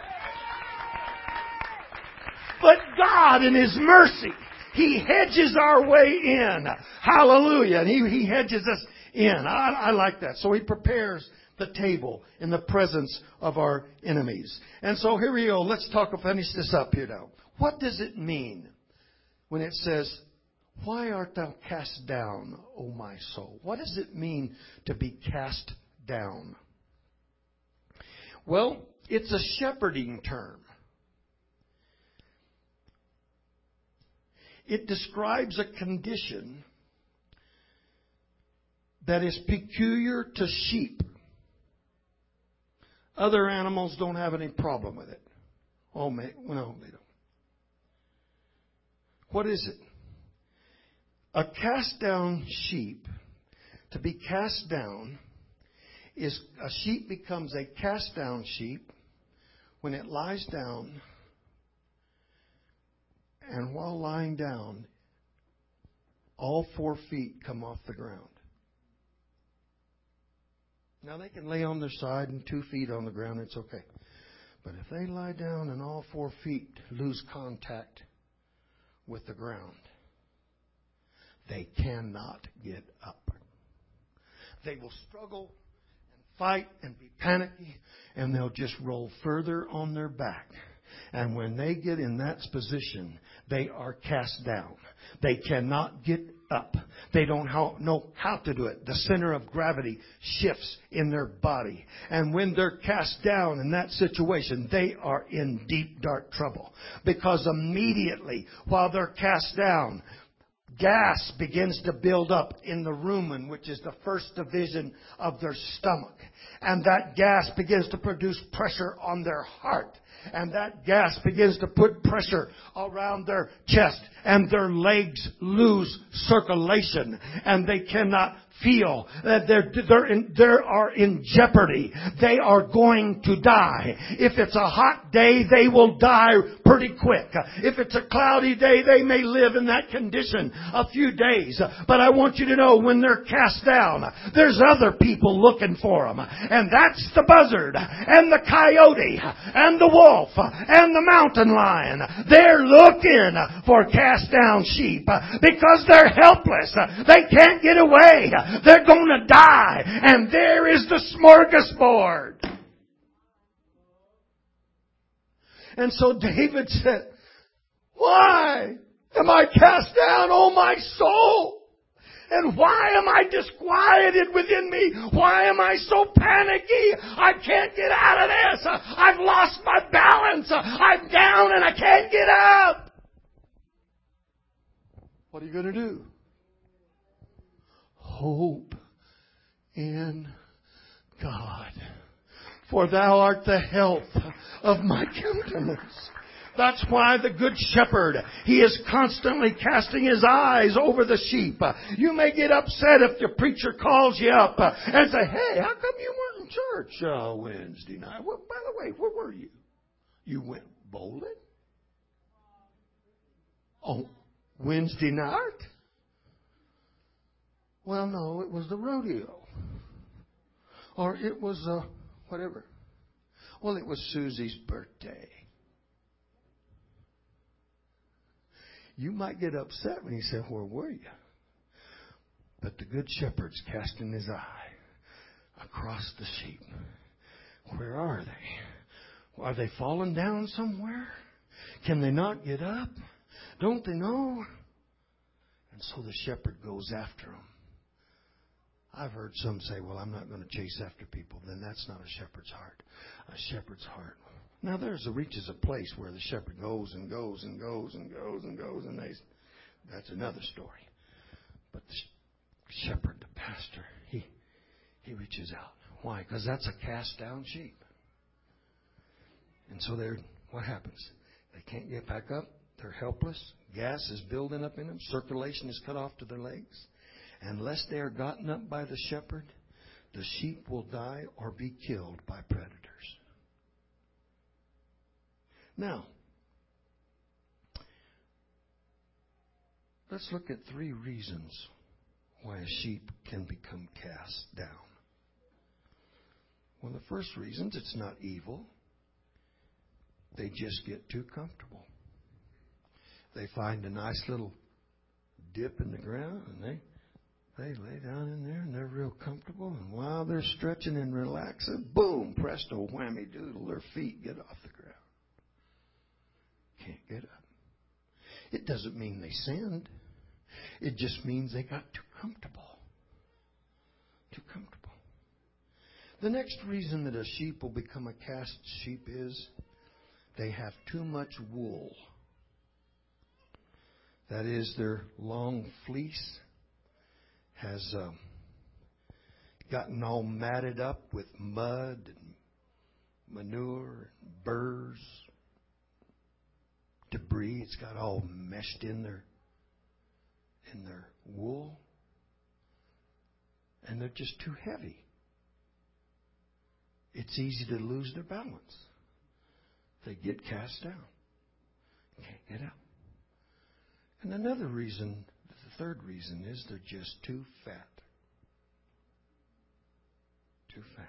But God in His mercy, He hedges our way in. Hallelujah. And He hedges us in. I like that. So He prepares the table in the presence of our enemies. And so here we go. Let's finish this up here now. What does it mean when it says, "Why art thou cast down, O my soul"? What does it mean to be cast down? Well, it's a shepherding term. It describes a condition that is peculiar to sheep. Other animals don't have any problem with it. Oh, no, they don't. What is it? A cast down sheep, to be cast down, is a sheep becomes a cast down sheep when it lies down, and while lying down, all 4 feet come off the ground. Now they can lay on their side and 2 feet on the ground, it's okay. But if they lie down and all 4 feet lose contact with the ground, they cannot get up. They will struggle and fight and be panicky, and they'll just roll further on their back. And when they get in that position, they are cast down. They cannot get up. They don't know how to do it. The center of gravity shifts in their body. And when they're cast down in that situation, they are in deep, dark trouble. Because immediately, while they're cast down, gas begins to build up in the rumen, which is the first division of their stomach. And that gas begins to produce pressure on their heart. And that gas begins to put pressure around their chest. And their legs lose circulation. And they cannot feel that they are in jeopardy. They are going to die. If it's a hot day, they will die pretty quick. If it's a cloudy day, they may live in that condition a few days. But I want you to know, when they're cast down, there's other people looking for them. And that's the buzzard and the coyote and the wolf and the mountain lion. They're looking for cast down sheep because they're helpless. They can't get away. They're going to die. And there is the smorgasbord. And so David said, "Why am I cast down, O my soul? And why am I disquieted within me? Why am I so panicky? I can't get out of this. I've lost my balance. I'm down and I can't get up." What are you going to do? Hope in God. For thou art the health of my countenance. That's why the good shepherd, he is constantly casting his eyes over the sheep. You may get upset if your preacher calls you up and say, "Hey, how come you weren't in church Wednesday night? Well, by the way, where were you? You went bowling? Oh, Wednesday night? Well, no, it was the rodeo. Or it was whatever. Well, it was Susie's birthday." You might get upset when he said, "Where were you?" But the good shepherd's casting his eye across the sheep. Where are they? Are they fallen down somewhere? Can they not get up? Don't they know? And so the shepherd goes after them. I've heard some say, "Well, I'm not going to chase after people." Then that's not a shepherd's heart. A shepherd's heart. Now, reaches a place where the shepherd goes and goes and goes and goes and goes, and that's another story. But the shepherd, the pastor, he reaches out. Why? Because that's a cast down sheep. And so what happens? They can't get back up. They're helpless. Gas is building up in them. Circulation is cut off to their legs. Unless they are gotten up by the shepherd, the sheep will die or be killed by predators. Now, let's look at 3 reasons why a sheep can become cast down. Well, the first reason, it's not evil. They just get too comfortable. They find a nice little dip in the ground, and They lay down in there and they're real comfortable. And while they're stretching and relaxing, boom, presto, whammy doodle, their feet get off the ground. Can't get up. It doesn't mean they sinned. It just means they got too comfortable. Too comfortable. The next reason that a sheep will become a cast sheep is they have too much wool. That is, their long fleece has gotten all matted up with mud and manure and burrs, debris. It's got all meshed in their wool. And they're just too heavy. It's easy to lose their balance. They get cast down. Can't get up. And another reason, the third reason, is they're just too fat. Too fat.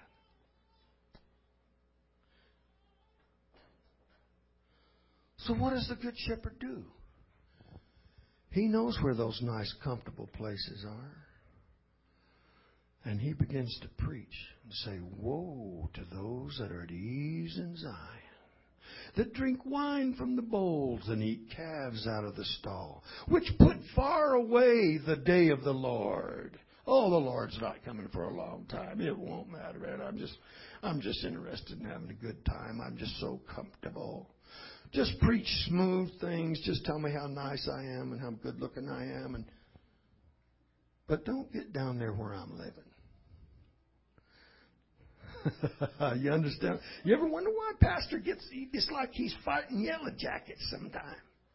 So what does the Good Shepherd do? He knows where those nice, comfortable places are. And he begins to preach and say, woe to those that are at ease in Zion, that drink wine from the bowls and eat calves out of the stall, which put far away the day of the Lord. Oh, the Lord's not coming for a long time. It won't matter, man. I'm just interested in having a good time. I'm just so comfortable. Just preach smooth things. Just tell me how nice I am and how good looking I am. But don't get down there where I'm living. You understand? You ever wonder why pastor it's like he's fighting yellow jackets sometime?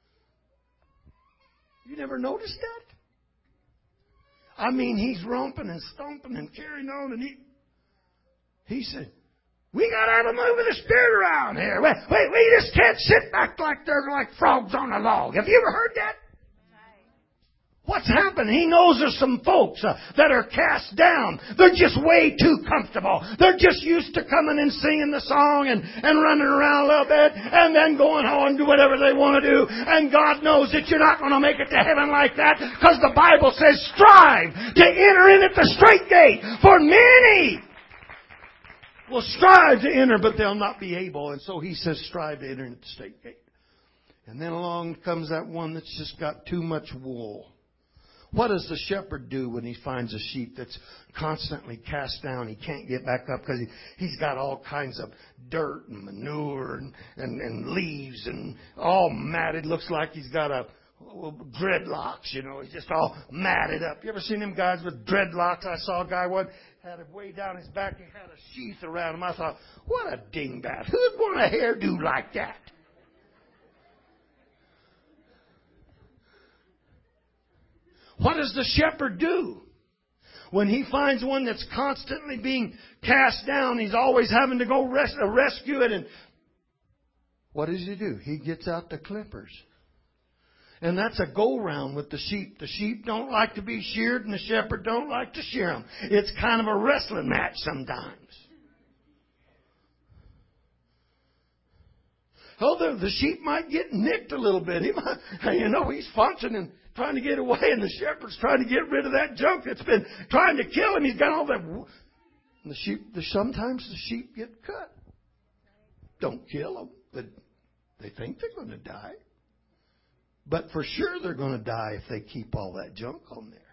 You never noticed that? I mean, he's romping and stomping and carrying on, and he said, we got to have a move of the Spirit around here. We just can't sit back like they're like frogs on a log. Have you ever heard that? What's happened? He knows there's some folks that are cast down. They're just way too comfortable. They're just used to coming and singing the song and running around a little bit and then going home and do whatever they want to do. And God knows that you're not going to make it to heaven like that, because the Bible says strive to enter in at the straight gate. For many will strive to enter, but they'll not be able. And so he says strive to enter in at the straight gate. And then along comes that one that's just got too much wool. What does the shepherd do when he finds a sheep that's constantly cast down? He can't get back up because he's got all kinds of dirt and manure and leaves and all matted. Looks like he's got dreadlocks, you know. He's just all matted up. You ever seen them guys with dreadlocks? I saw a guy one had it way down his back and had a sheath around him. I thought, what a dingbat. Who'd want a hairdo like that? What does the shepherd do? When he finds one that's constantly being cast down, he's always having to go rescue it. And what does he do? He gets out the clippers. And that's a go-round with the sheep. The sheep don't like to be sheared, and the shepherd don't like to shear them. It's kind of a wrestling match sometimes. Oh, the sheep might get nicked a little bit. He's functioning, trying to get away, and the shepherd's trying to get rid of that junk that's been trying to kill him. He's got all that. And sometimes the sheep get cut. Don't kill them, but they think they're going to die. But for sure they're going to die if they keep all that junk on there.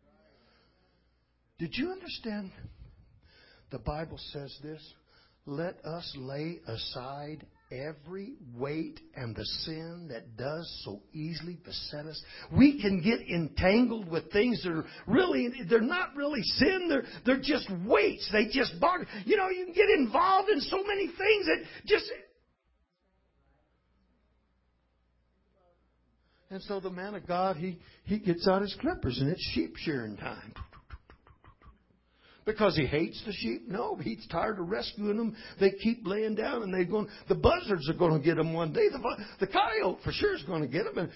Did you understand? The Bible says this: let us lay aside every weight and the sin that does so easily beset us. We can get entangled with things that are they're not really sin. They're just weights. They just bother. You can get involved in so many things that just. And so the man of God, he gets out his clippers, and it's sheep shearing time. Because he hates the sheep? No, he's tired of rescuing them. They keep laying down, and the buzzards are going to get them one day. The coyote for sure is going to get them.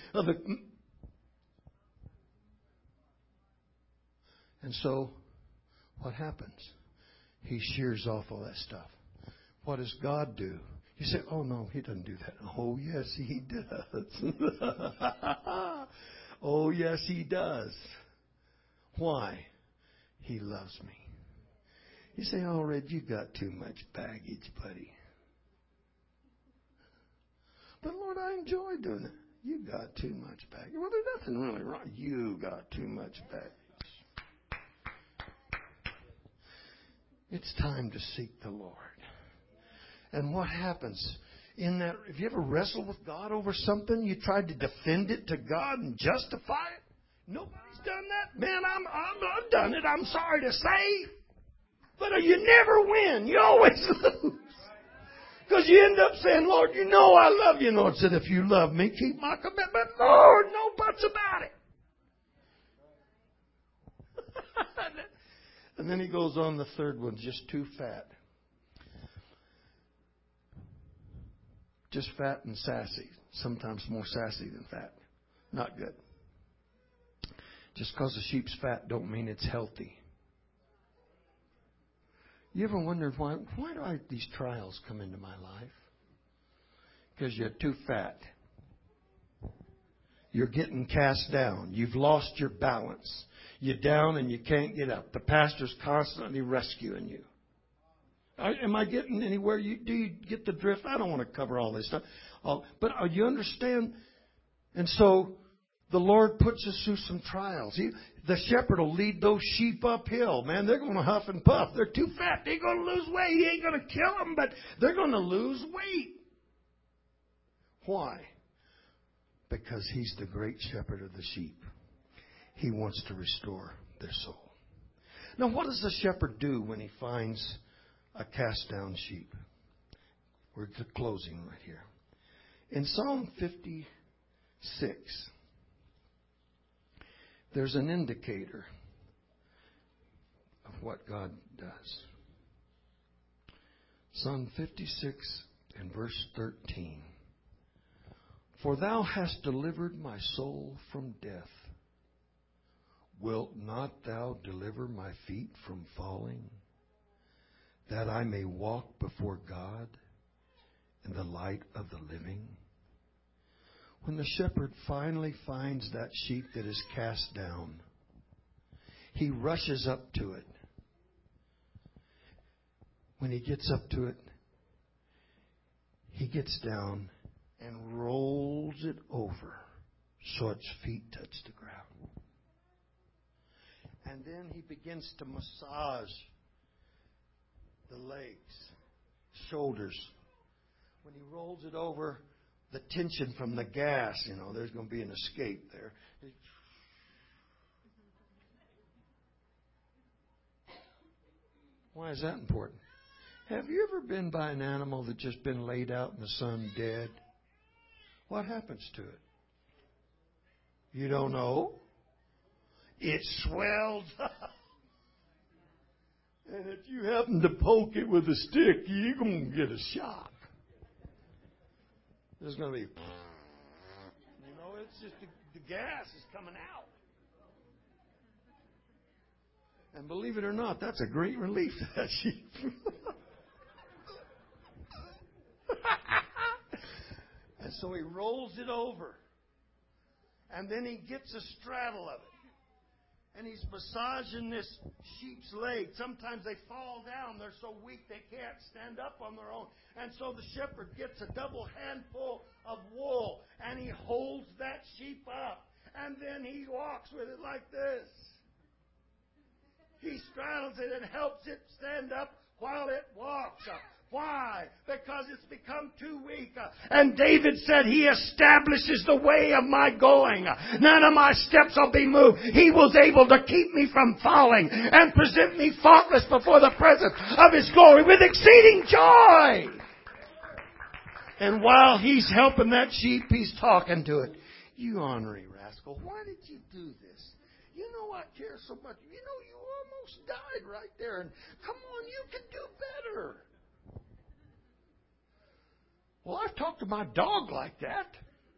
And so what happens? He shears off all that stuff. What does God do? You say, oh, no, he doesn't do that. Oh, yes, he does. Oh, yes, he does. Why? He loves me. You say, oh, Red, you got too much baggage, buddy. But Lord, I enjoy doing it. You got too much baggage. Well, there's nothing really wrong. You got too much baggage. It's time to seek the Lord. And what happens in that? Have you ever wrestled with God over something? You tried to defend it to God and justify it? Nobody's done that. Man, I've done it. I'm sorry to say. But you never win. You always lose. Because you end up saying, Lord, you know I love you. And Lord said, if you love me, keep my commitment. Lord, no buts about it. And then he goes on the third one, just too fat. Just fat and sassy. Sometimes more sassy than fat. Not good. Just because a sheep's fat don't mean it's healthy. You ever wondered why do these trials come into my life? Because you're too fat. You're getting cast down. You've lost your balance. You're down and you can't get up. The pastor's constantly rescuing you. Am I getting anywhere? Do you get the drift? I don't want to cover all this stuff. But you understand? And so the Lord puts us through some trials. The shepherd will lead those sheep uphill. Man, they're going to huff and puff. They're too fat. They're going to lose weight. He ain't going to kill them, but they're going to lose weight. Why? Because he's the great shepherd of the sheep. He wants to restore their soul. Now, what does the shepherd do when he finds a cast down sheep? We're closing right here. In Psalm 56, there's an indicator of what God does. Psalm 56 and verse 13. For thou hast delivered my soul from death. Wilt not thou deliver my feet from falling, that I may walk before God in the light of the living? When the shepherd finally finds that sheep that is cast down, he rushes up to it. When he gets up to it, he gets down and rolls it over so its feet touch the ground. And then he begins to massage the legs, shoulders. When he rolls it over, the tension from the gas, there's going to be an escape there. Why is that important? Have you ever been by an animal that's just been laid out in the sun dead? What happens to it? You don't know? It swells up. And if you happen to poke it with a stick, you're going to get a shock. There's going to be, it's just the gas is coming out. And believe it or not, that's a great relief to that sheep. And so he rolls it over. And then he gets a straddle of it. And he's massaging this sheep's leg. Sometimes they fall down. They're so weak they can't stand up on their own. And so the shepherd gets a double handful of wool. And he holds that sheep up. And then he walks with it like this. He straddles it and helps it stand up while it walks. Why? Because it's become too weak. And David said, He establishes the way of my going. None of my steps will be moved. He was able to keep me from falling and present me faultless before the presence of His glory with exceeding joy. And while he's helping that sheep, he's talking to it. You ornery rascal, why did you do this? You know I care so much. You almost died right there. And come on, you can do better. Well, I've talked to my dog like that.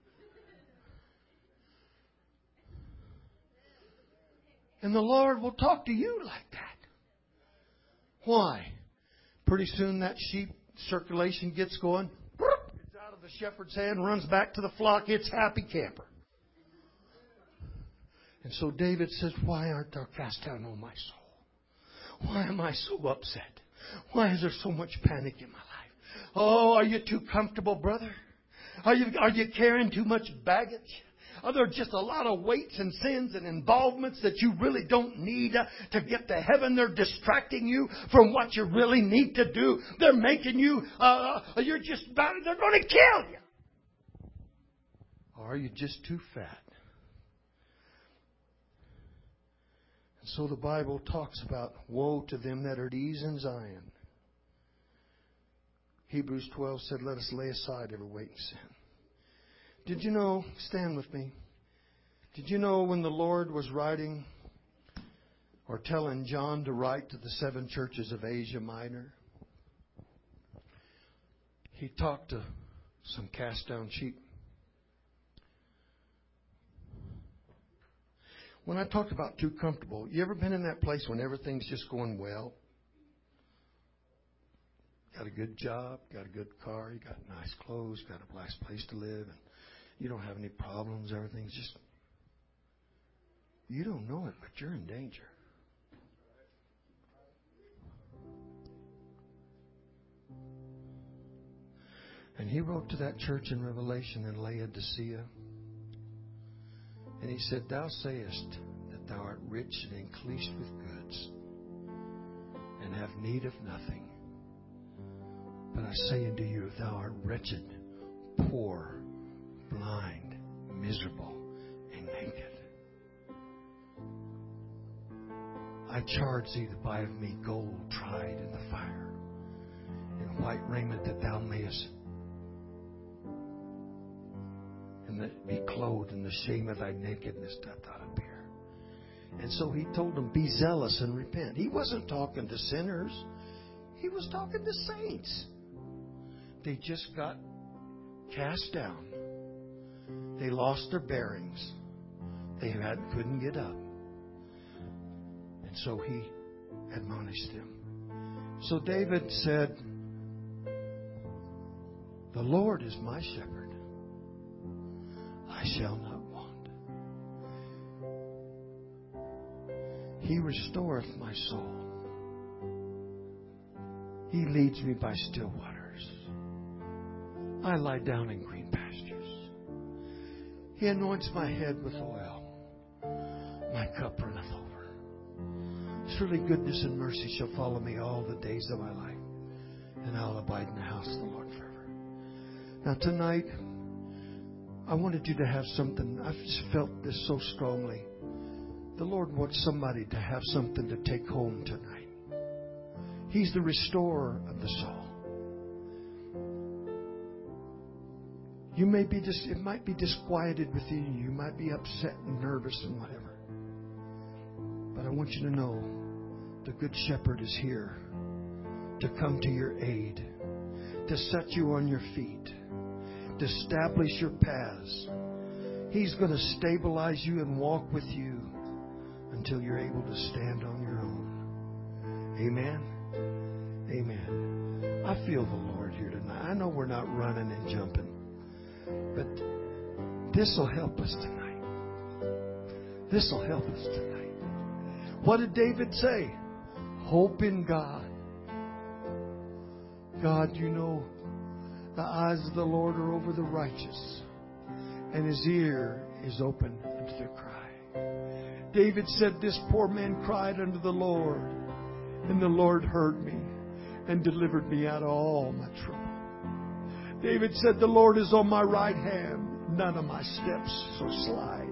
And the Lord will talk to you like that. Why? Pretty soon that sheep circulation gets going. It's out of the shepherd's hand, runs back to the flock. It's happy camper. And so David says, why art thou cast down, O my soul? Why am I so upset? Why is there so much panic in my life? Oh, are you too comfortable, brother? Are you carrying too much baggage? Are there just a lot of weights and sins and involvements that you really don't need to get to heaven? They're distracting you from what you really need to do. They're making you, you're just about, they're going to kill you. Or are you just too fat? And so the Bible talks about woe to them that are at ease in Zion. Hebrews 12 said, let us lay aside every weight and sin. Did you know, stand with me, did you know when the Lord was writing or telling John to write to the 7 churches of Asia Minor, he talked to some cast down sheep. When I talked about too comfortable, you ever been in that place when everything's just going well? Got a good job, got a good car, you got nice clothes, got a nice place to live, and you don't have any problems. Everything's just... You don't know it, but you're in danger. And he wrote to that church in Revelation in Laodicea. And he said, thou sayest that thou art rich and increased with goods, and have need of nothing. But I say unto you, thou art wretched, poor, blind, miserable, and naked. I charge thee to buy of me gold tried in the fire, and white raiment that thou mayest, and that be clothed, in the shame of thy nakedness doth not appear. And so he told them, be zealous and repent. He wasn't talking to sinners. He was talking to saints. They just got cast down. They lost their bearings. They couldn't get up. And so he admonished them. So David said, the Lord is my shepherd. I shall not want. He restoreth my soul. He leads me by still waters. I lie down in green pastures. He anoints my head with oil. My cup runneth over. Surely goodness and mercy shall follow me all the days of my life, and I'll abide in the house of the Lord forever. Now tonight, I wanted you to have something. I've just felt this so strongly. The Lord wants somebody to have something to take home tonight. He's the restorer of the soul. You may be it might be disquieted within you. You might be upset and nervous and whatever. But I want you to know the Good Shepherd is here to come to your aid, to set you on your feet, to establish your paths. He's going to stabilize you and walk with you until you're able to stand on your own. Amen. Amen. I feel the Lord here tonight. I know we're not running and jumping, but this will help us tonight. This will help us tonight. What did David say? Hope in God. God, you know, the eyes of the Lord are over the righteous, and His ear is open unto their cry. David said, this poor man cried unto the Lord, and the Lord heard me and delivered me out of all my trouble. David said, the Lord is on my right hand, none of my steps shall slide.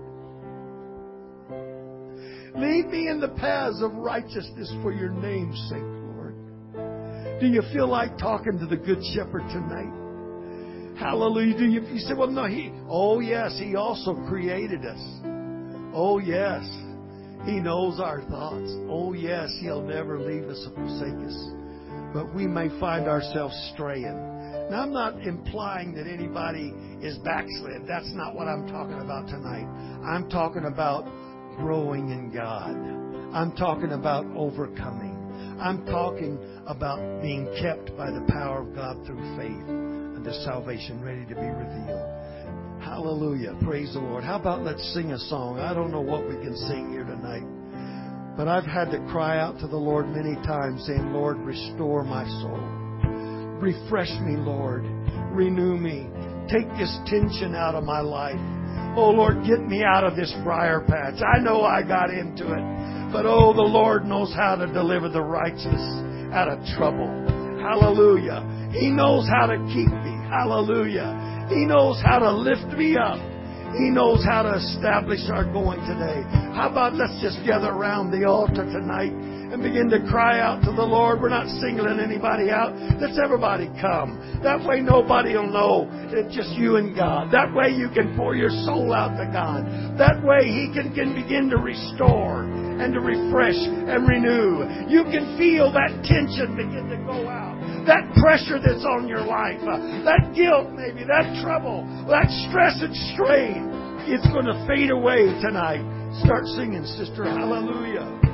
Lead me in the paths of righteousness for your name's sake, Lord. Do you feel like talking to the Good Shepherd tonight? Hallelujah. You say, well, no, oh yes, He also created us. Oh yes, He knows our thoughts. Oh yes, He'll never leave us or forsake us. But we may find ourselves straying. Now, I'm not implying that anybody is backslid. That's not what I'm talking about tonight. I'm talking about growing in God. I'm talking about overcoming. I'm talking about being kept by the power of God through faith unto salvation, ready to be revealed. Hallelujah. Praise the Lord. How about let's sing a song? I don't know what we can sing here tonight, But I've had to cry out to the Lord many times saying, Lord, restore my soul. Refresh me, Lord. Renew me. Take this tension out of my life. Oh, Lord, get me out of this briar patch. I know I got into it. But, oh, the Lord knows how to deliver the righteous out of trouble. Hallelujah. He knows how to keep me. Hallelujah. He knows how to lift me up. He knows how to establish our going today. How about let's just gather around the altar tonight and begin to cry out to the Lord. We're not singling anybody out. Let's everybody come. That way nobody will know it's just you and God. That way you can pour your soul out to God. That way He can begin to restore and to refresh and renew. You can feel that tension begin to go out. That pressure that's on your life. That guilt maybe. That trouble. That stress and strain. It's going to fade away tonight. Start singing, sister. Hallelujah.